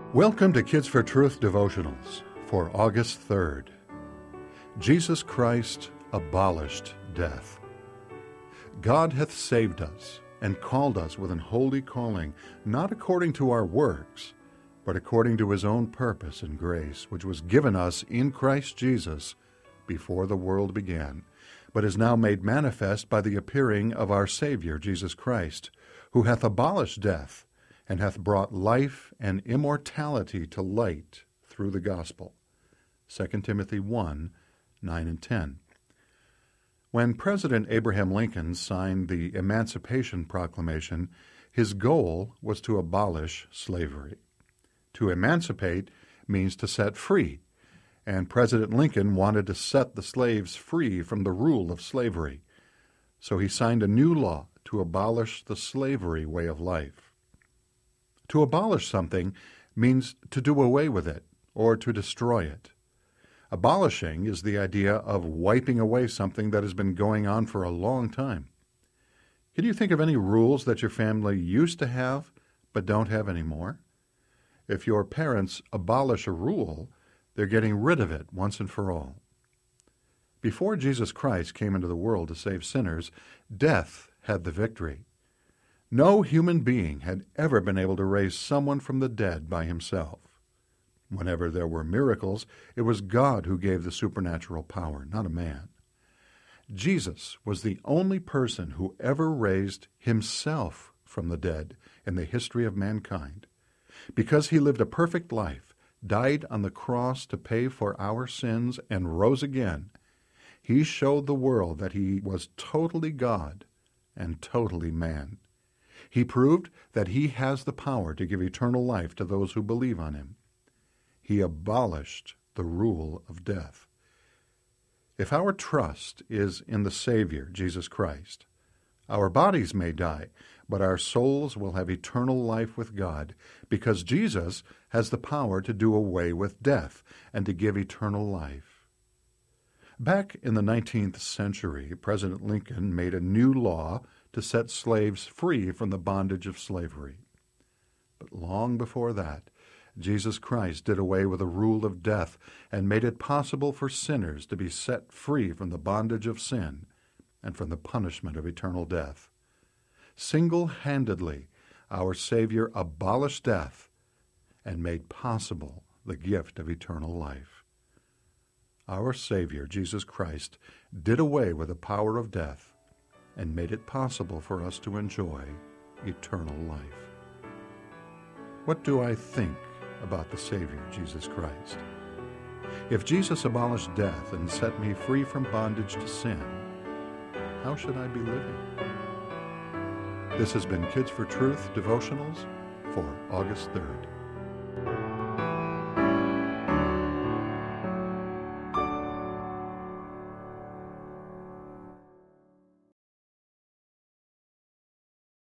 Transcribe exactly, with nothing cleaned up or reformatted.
Welcome to Kids for Truth devotionals for August third. Jesus Christ abolished death. God hath saved us and called us with an holy calling, not according to our works, but according to his own purpose and grace, which was given us in Christ Jesus before the world began, but is now made manifest by the appearing of our Savior, Jesus Christ, who hath abolished death, and hath brought life and immortality to light through the gospel. Second Timothy one, nine and ten. When President Abraham Lincoln signed the Emancipation Proclamation, his goal was to abolish slavery. To emancipate means to set free, and President Lincoln wanted to set the slaves free from the rule of slavery. So he signed a new law to abolish the slavery way of life. To abolish something means to do away with it or to destroy it. Abolishing is the idea of wiping away something that has been going on for a long time. Can you think of any rules that your family used to have but don't have anymore? If your parents abolish a rule, they're getting rid of it once and for all. Before Jesus Christ came into the world to save sinners, death had the victory. No human being had ever been able to raise someone from the dead by himself. Whenever there were miracles, it was God who gave the supernatural power, not a man. Jesus was the only person who ever raised himself from the dead in the history of mankind. Because he lived a perfect life, died on the cross to pay for our sins, and rose again, he showed the world that he was totally God and totally man. He proved that he has the power to give eternal life to those who believe on him. He abolished the rule of death. If our trust is in the Savior, Jesus Christ, our bodies may die, but our souls will have eternal life with God, because Jesus has the power to do away with death and to give eternal life. Back in the nineteenth century, President Lincoln made a new law to set slaves free from the bondage of slavery. But long before that, Jesus Christ did away with the rule of death and made it possible for sinners to be set free from the bondage of sin and from the punishment of eternal death. Single-handedly, our Savior abolished death and made possible the gift of eternal life. Our Savior, Jesus Christ, did away with the power of death and made it possible for us to enjoy eternal life. What do I think about the Savior, Jesus Christ? If Jesus abolished death and set me free from bondage to sin, how should I be living? This has been Kids for Truth devotionals for August third.